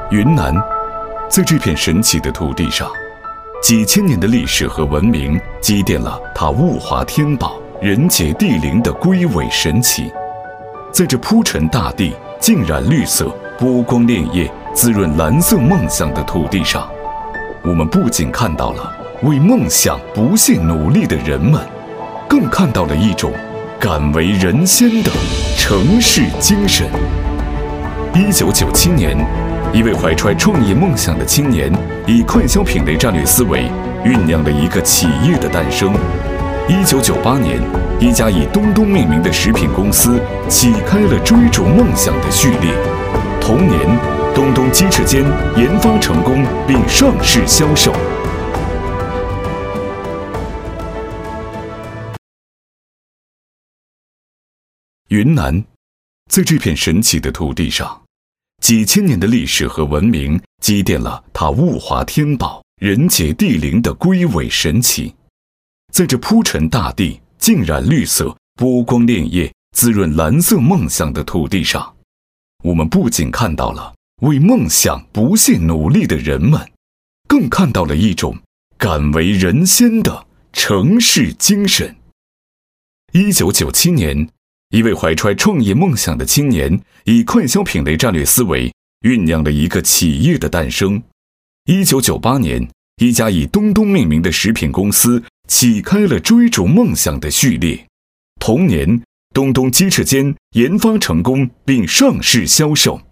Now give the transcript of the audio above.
云南，在这片神奇的土地上，几千年的历史和文明积淀了它物华天宝、人杰地灵的瑰伟神奇。在这铺陈大地、浸染绿色、波光潋滟、滋润蓝色梦想的土地上，我们不仅看到了为梦想不懈努力的人们，更看到了一种敢为人先的城市精神。1997年，一位怀揣创业梦想的青年，以快消品类战略思维，酝酿了一个企业的诞生。1998年，一家以东东命名的食品公司启开了追逐梦想的序列。同年，东东鸡翅尖研发成功并上市销售。云南，在这片神奇的土地上，几千年的历史和文明积淀了它物华天宝、人杰地灵的瑰伟神奇。在这铺陈大地、浸染绿色、波光潋滟、滋润蓝色梦想的土地上，我们不仅看到了为梦想不懈努力的人们，更看到了一种敢为人先的城市精神。1997年，一位怀揣创业梦想的青年，以快消品类战略思维，酝酿了一个企业的诞生。1998年，一家以东东命名的食品公司启开了追逐梦想的序列。同年，东东鸡翅尖研发成功并上市销售。